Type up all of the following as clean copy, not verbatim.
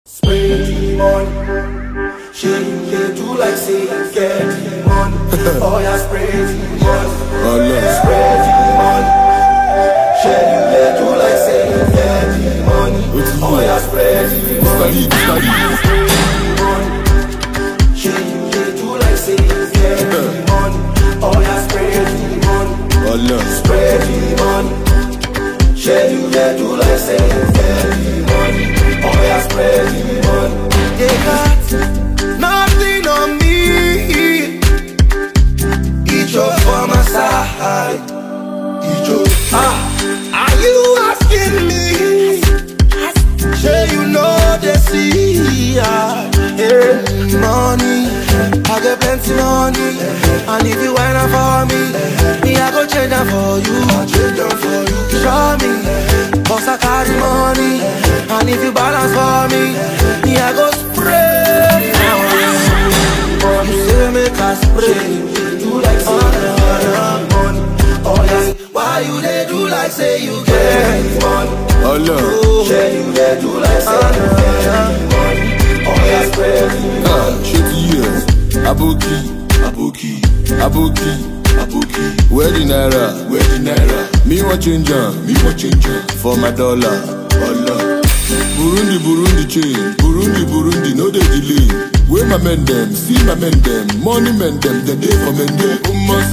Spray the money, she dey do like say you get the money. Oh yeah, spray the money, spray the money. She dey do like say you get the money. Oh yeah, spray the money, spray the money. She dey do like say you get the money. Oh yeah, spray the money, spray the money. She dey do like say you get the money. Oh yeah, spread the money. They got nothing on me. Each up for my side. Each up. Are you asking me? Say you know they see. Yeah. Money, I get plenty money. And if you whine up for me I go change them for you. I change them for you. Show me, cause I carry money. And if you balance for me I go spray for you. You say make I spray. Do like say money. Oh yeah, why you they do like say you get money? Oh no, say you they do like say you get money. Oh yeah, spray money. Shitty years, Aboki. Where the naira? Me want change for my dollar. Burundi change. Burundi, no they delay. Where my men them, see my men them, money men them, the day for men them.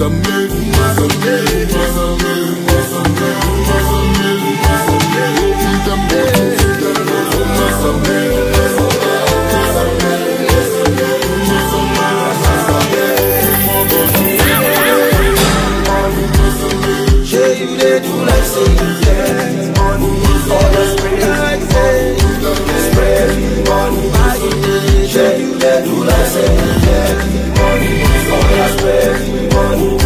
Say you they do like say you get money. Oh yeah, spray like say spread the money. Say you they do like say you get money. Oh yeah, spread the money.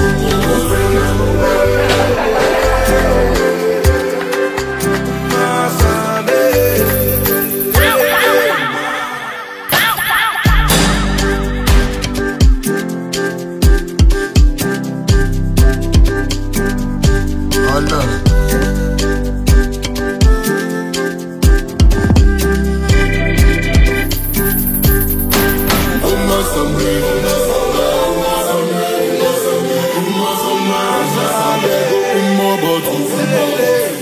More